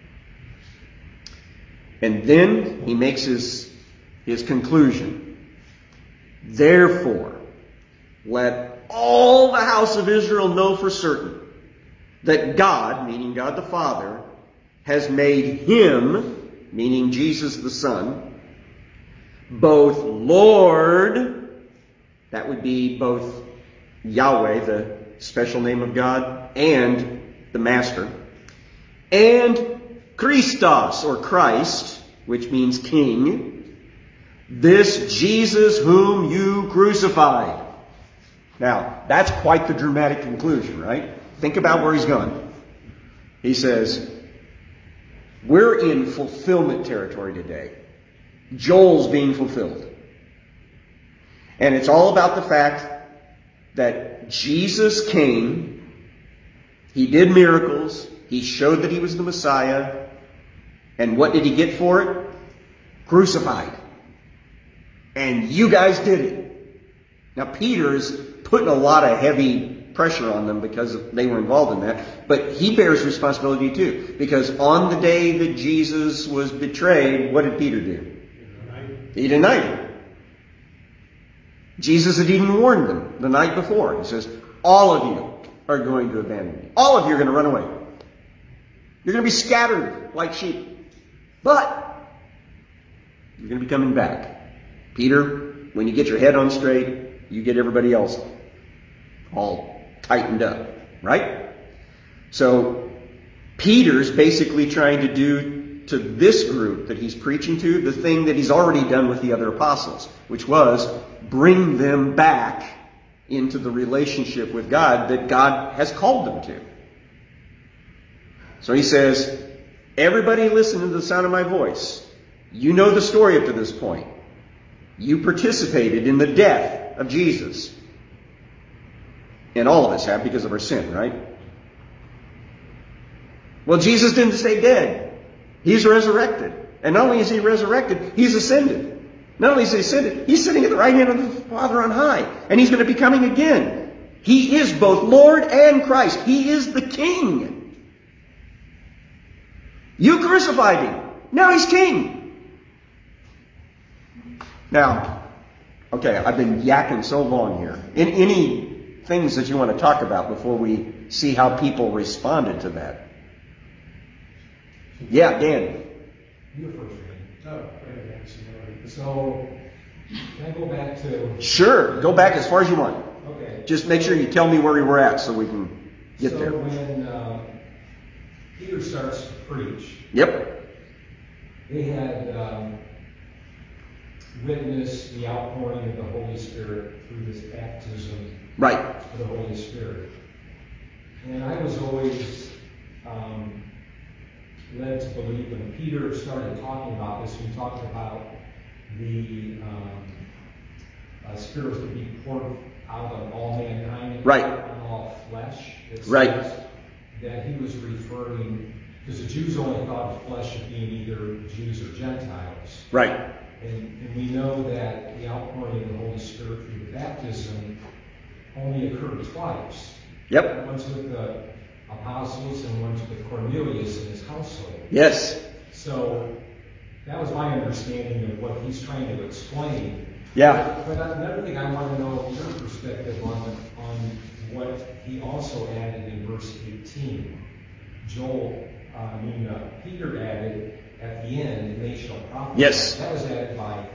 And then he makes his conclusion. Therefore, let all the house of Israel know for certain that God, meaning God the Father, has made him, meaning Jesus the Son, both Lord, that would be both Yahweh, the special name of God, and the Master, and Christos, or Christ, which means King, this Jesus whom you crucified. Now, that's quite the dramatic conclusion, right? Think about where he's gone. He says, we're in fulfillment territory today. Joel's being fulfilled. And it's all about the fact that Jesus came, he did miracles, he showed that he was the Messiah, and what did he get for it? Crucified. And you guys did it. Now Peter's putting a lot of heavy pressure on them because they were involved in that, but he bears responsibility too, because on the day that Jesus was betrayed, what did Peter do? He denied him. Jesus had even warned them the night before. He says, all of you are going to abandon me. All of you are going to run away. You're going to be scattered like sheep. But you're going to be coming back. Peter, when you get your head on straight, you get everybody else all tightened up, right? So Peter's basically trying to do to this group that he's preaching to the thing that he's already done with the other apostles, which was bring them back into the relationship with God that God has called them to. So he says, everybody listen to the sound of my voice. You know the story up to this point. You participated in the death of Jesus. And all of us have because of our sin, right? Well, Jesus didn't stay dead. He's resurrected. And not only is he resurrected, he's ascended. Not only is he ascended, he's sitting at the right hand of the Father on high. And he's going to be coming again. He is both Lord and Christ. He is the King. You crucified him. Now he's King. Now, okay, I've been yakking so long here. Any things that you want to talk about before we see how people responded to that? Yeah, Dan. You go first, Dan. Oh, so, can I go back to... Sure, go back as far as you want. Okay. Just make sure you tell me where we were at so we can get there. So when Peter starts to preach... Yep. They had witnessed the outpouring of the Holy Spirit through this baptism Right. of the Holy Spirit. And I was always led to believe when Peter started talking about this, he talked about the Spirit would be poured out on all mankind, right, on all flesh. Right. That he was referring, because the Jews only thought of flesh as being either Jews or Gentiles. Right. And we know that the outpouring of the Holy Spirit through the baptism only occurred twice. Yep. Once with the apostles and once with Cornelius and his household. Yes. So that was my understanding of what he's trying to explain. Yeah. But another thing I want to know your perspective on what he also added in verse 18. Peter added at the end, and they shall prophesy. Yes. That was added by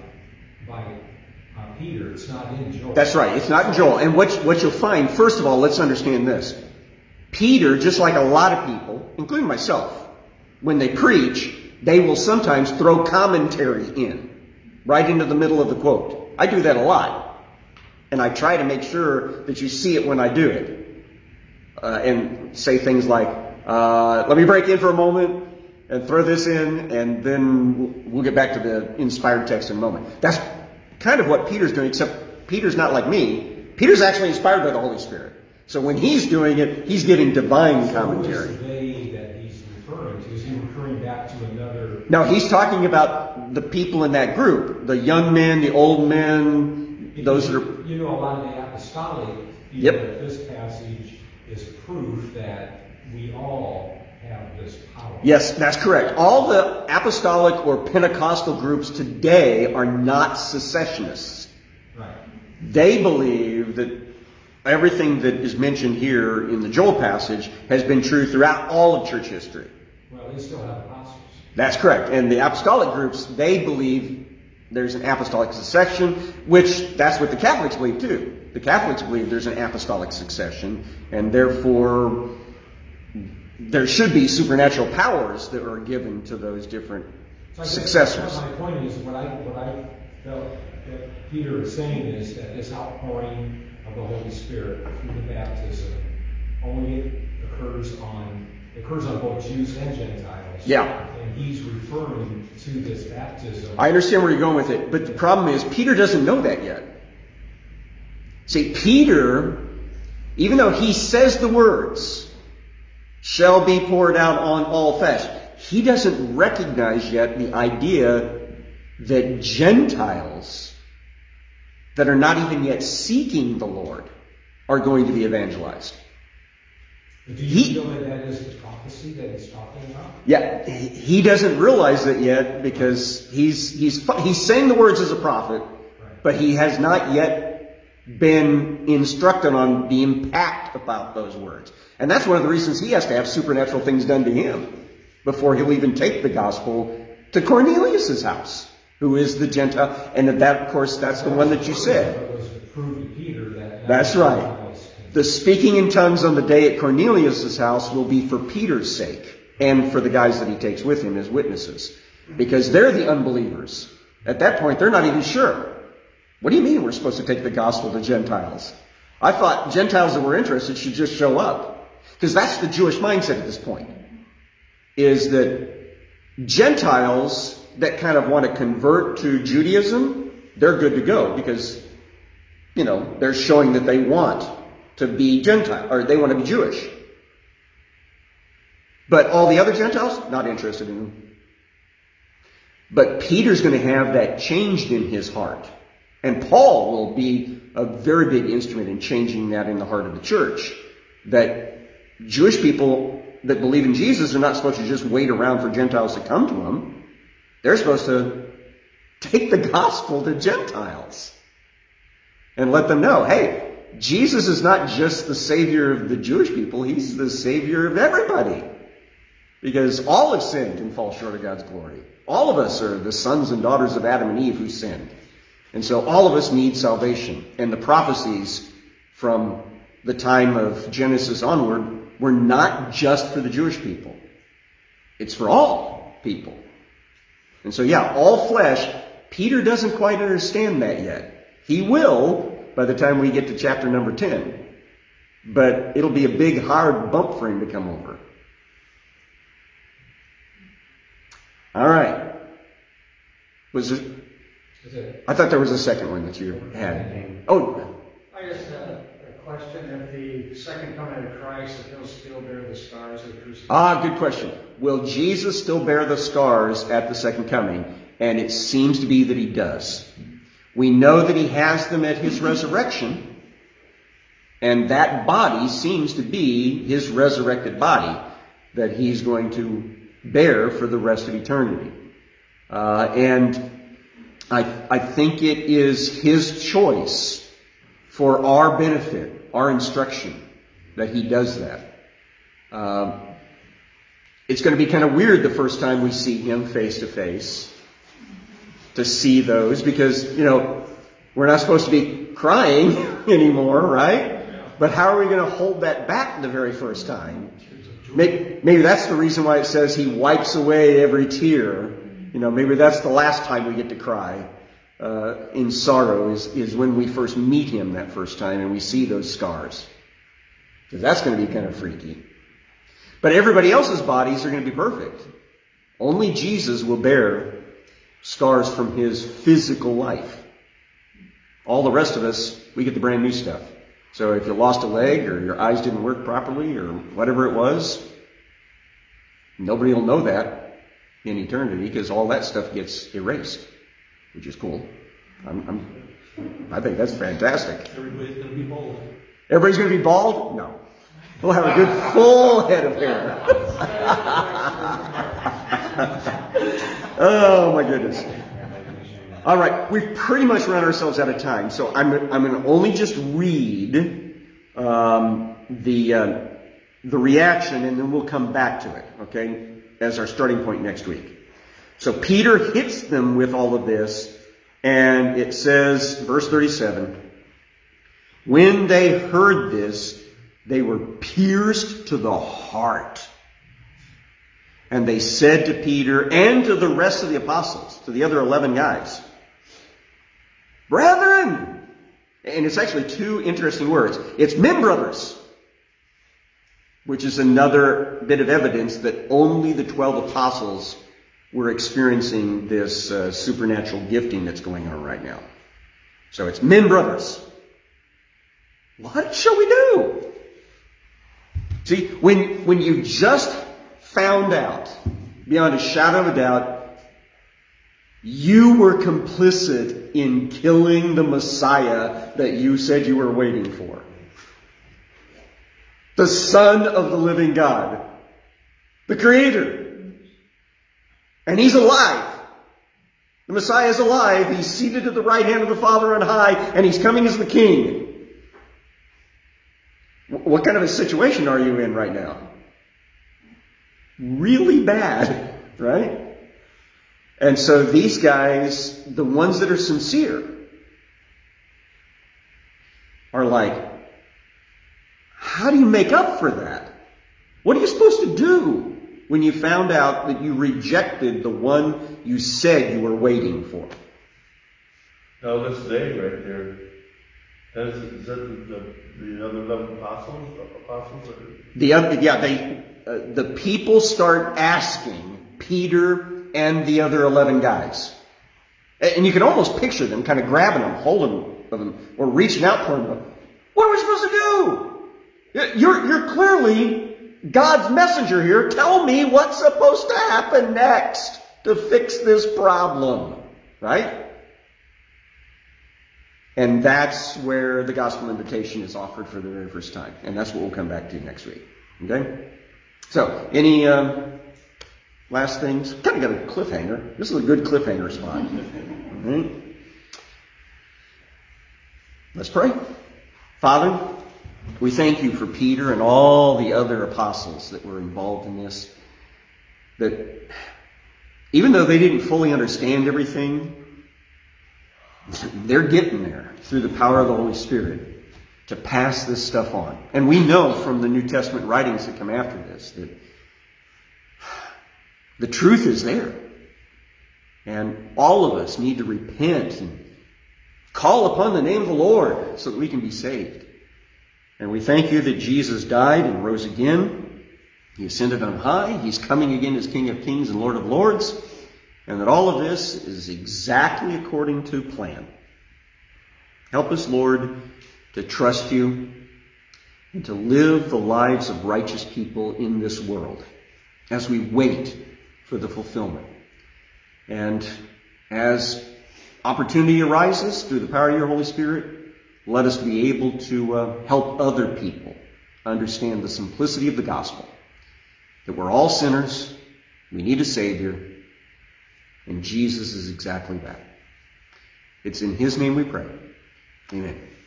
Peter. It's not in Joel. That's right. It's not in Joel. And what you'll find, first of all, let's understand this. Peter, just like a lot of people, including myself, when they preach, they will sometimes throw commentary in, right into the middle of the quote. I do that a lot. And I try to make sure that you see it when I do it. And say things like, let me break in for a moment and throw this in, and then we'll get back to the inspired text in a moment. That's kind of what Peter's doing, except Peter's not like me. Peter's actually inspired by the Holy Spirit. So when he's doing it, he's giving divine commentary. Who is the they that he's referring to? Is he referring back to another? No, he's talking about the people in that group. The young men, the old men, those that are... You know, a lot of the apostolic feel that this passage is proof that we all have this power. Yes, that's correct. All the apostolic or Pentecostal groups today are not secessionists. Right. They believe that everything that is mentioned here in the Joel passage has been true throughout all of church history. Well, they still have apostles. That's correct. And the apostolic groups, they believe there's an apostolic succession, which that's what the Catholics believe too. The Catholics believe there's an apostolic succession, and therefore there should be supernatural powers that are given to those different successors. My point is, what I felt that Peter is saying is that this outpouring of the Holy Spirit through the baptism only occurs on both Jews and Gentiles. Yeah. And he's referring to this baptism. I understand where you're going with it, but the problem is Peter doesn't know that yet. See, Peter, even though he says the words, shall be poured out on all flesh, he doesn't recognize yet the idea that Gentiles that are not even yet seeking the Lord are going to be evangelized. Do you feel that is the prophecy that he's talking about? Yeah, he doesn't realize it yet because he's saying the words as a prophet, but he has not yet been instructed on the impact about those words. And that's one of the reasons he has to have supernatural things done to him before he'll even take the gospel to Cornelius' house, who is the Gentile. And that, of course, that's the one that you said. It was to prove to Peter that that's right. The speaking in tongues on the day at Cornelius' house will be for Peter's sake and for the guys that he takes with him as witnesses. Because they're the unbelievers. At that point, they're not even sure. What do you mean we're supposed to take the gospel to Gentiles? I thought Gentiles that were interested should just show up. Because that's the Jewish mindset at this point. Is that Gentiles that kind of want to convert to Judaism, they're good to go. Because, they're showing that they want to be Gentile, or they want to be Jewish. But all the other Gentiles, not interested in them. But Peter's going to have that changed in his heart. And Paul will be a very big instrument in changing that in the heart of the church. That Jewish people that believe in Jesus are not supposed to just wait around for Gentiles to come to them. They're supposed to take the gospel to Gentiles. And let them know, hey, Jesus is not just the Savior of the Jewish people. He's the Savior of everybody. Because all have sinned and fall short of God's glory. All of us are the sons and daughters of Adam and Eve who sinned. And so all of us need salvation. And the prophecies from the time of Genesis onward were not just for the Jewish people. It's for all people. And so all flesh, Peter doesn't quite understand that yet. He will by the time we get to chapter number 10. But it'll be a big hard bump for him to come over. All right. I thought there was a second one that you had. Oh. I just had a question. If the second coming of Christ, if he'll still bear the scars of crucifixion. Good question. Will Jesus still bear the scars at the second coming? And it seems to be that he does. We know that he has them at his resurrection. And that body seems to be his resurrected body that he's going to bear for the rest of eternity. And I think it is his choice for our benefit, our instruction, that he does that. It's going to be kind of weird the first time we see him face to face to see those because, we're not supposed to be crying anymore, right? But how are we going to hold that back the very first time? Maybe that's the reason why it says he wipes away every tear. Maybe that's the last time we get to cry in sorrow is when we first meet him that first time and we see those scars. Because that's going to be kind of freaky. But everybody else's bodies are going to be perfect. Only Jesus will bear scars from his physical life. All the rest of us, we get the brand new stuff. So if you lost a leg or your eyes didn't work properly or whatever it was, nobody will know that in eternity because all that stuff gets erased, which is cool. I think that's fantastic. Everybody's going to be bald. Everybody's going to be bald? No. We'll have a good full head of hair. Oh my goodness. All right, we've pretty much run ourselves out of time, so I'm going to only just read the reaction, and then we'll come back to it, okay, as our starting point next week. So Peter hits them with all of this, and it says, verse 37, when they heard this, they were pierced to the heart. And they said to Peter and to the rest of the apostles, to the other 11 guys, brethren! And it's actually two interesting words. It's men brothers, which is another bit of evidence that only the 12 apostles were experiencing this supernatural gifting that's going on right now. So it's men brothers. What shall we do? See, when you just found out, beyond a shadow of a doubt, you were complicit in killing the Messiah that you said you were waiting for. The Son of the living God. The Creator. And He's alive. The Messiah is alive. He's seated at the right hand of the Father on high, and He's coming as the King. What kind of a situation are you in right now? Really bad, right? And so these guys, the ones that are sincere, are like, how do you make up for that? What are you supposed to do when you found out that you rejected the one you said you were waiting for? No, this day right there. Is that the other 11 apostles? The people start asking Peter and the other 11 guys. And you can almost picture them kind of grabbing them, holding them, or reaching out for them. What are we supposed to do? You're clearly God's messenger here. Tell me what's supposed to happen next to fix this problem. Right? And that's where the gospel invitation is offered for the very first time. And that's what we'll come back to next week. Okay? So, any last things? Kind of got a cliffhanger. This is a good cliffhanger spot. All right? Let's pray. Father, we thank you for Peter and all the other apostles that were involved in this. That even though they didn't fully understand everything, they're getting there through the power of the Holy Spirit to pass this stuff on. And we know from the New Testament writings that come after this that the truth is there. And all of us need to repent and call upon the name of the Lord so that we can be saved. And we thank you that Jesus died and rose again. He ascended on high. He's coming again as King of Kings and Lord of Lords. And that all of this is exactly according to plan. Help us, Lord, to trust you and to live the lives of righteous people in this world as we wait for the fulfillment. And as opportunity arises through the power of your Holy Spirit, let us be able to help other people understand the simplicity of the gospel. That we're all sinners, we need a Savior, and Jesus is exactly that. It's in His name we pray. Amen.